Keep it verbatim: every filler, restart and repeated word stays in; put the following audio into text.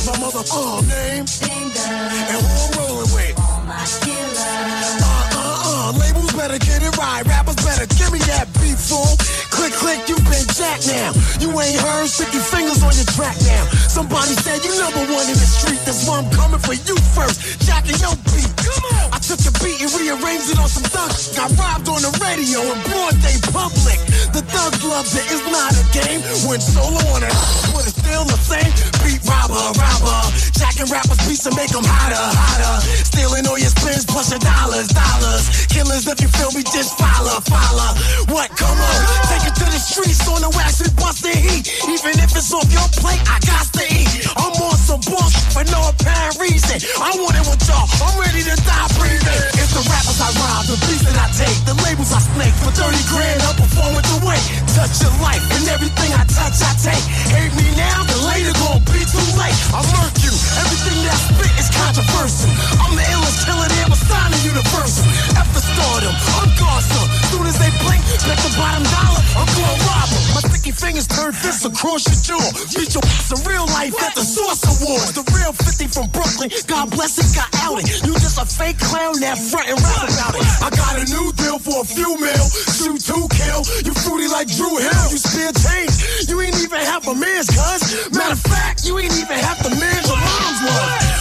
What's my mother uh, name? Finger. And who I'm rolling with? All my killers. Uh, uh, uh. Labels better get it right. Rappers better give me that beat, fool. Click, click, you been jacked now. You ain't heard, stick your fingers on your track now. Somebody said you number one in the street. That's why I'm coming for you first. Jacking your beat. Come on. I took your beat and rearranged it on some thugs. Got robbed on the radio in broad day public. The thug loves it. It's not a game. Went solo on it, but it's still the same. Beat robber, robber. Jacking rappers beats to make them hotter, hotter. Stealing all your spins plus your dollars, dollars. Killers, if you feel me, just follow, follow. What? Come on. Take it to the streets on the wax and bust the heat. Even if it's off your plate, I got to eat. I'm on some bullshit for no apparent reason. I want it with y'all. I'm ready to die breathing. It's the rappers I rob, the beats that I take, the labels I snake. For thirty grand, I'll perform with the weight. Touch your life and everything I touch, I take. Hate me now, then later gon' be too late. I murk you. Everything that I spit is controversial. I'm the illest killer there, but sign the universal. F the stardom, I'm Garza. Soon as they blink, bet the bottom dollar, I'm gonna rob them. My sticky fingers turn fists across your jaw. Beat your ass in real life at the Source Awards. The real fifty from Brooklyn, God bless it, got outed. You just a fake clown that front and rap about it. I got a new deal for a few mil. Shoot two kill. You fruity like Drew Hill. You spare change. You ain't even have a man's cuz. Matter of fact, you ain't even have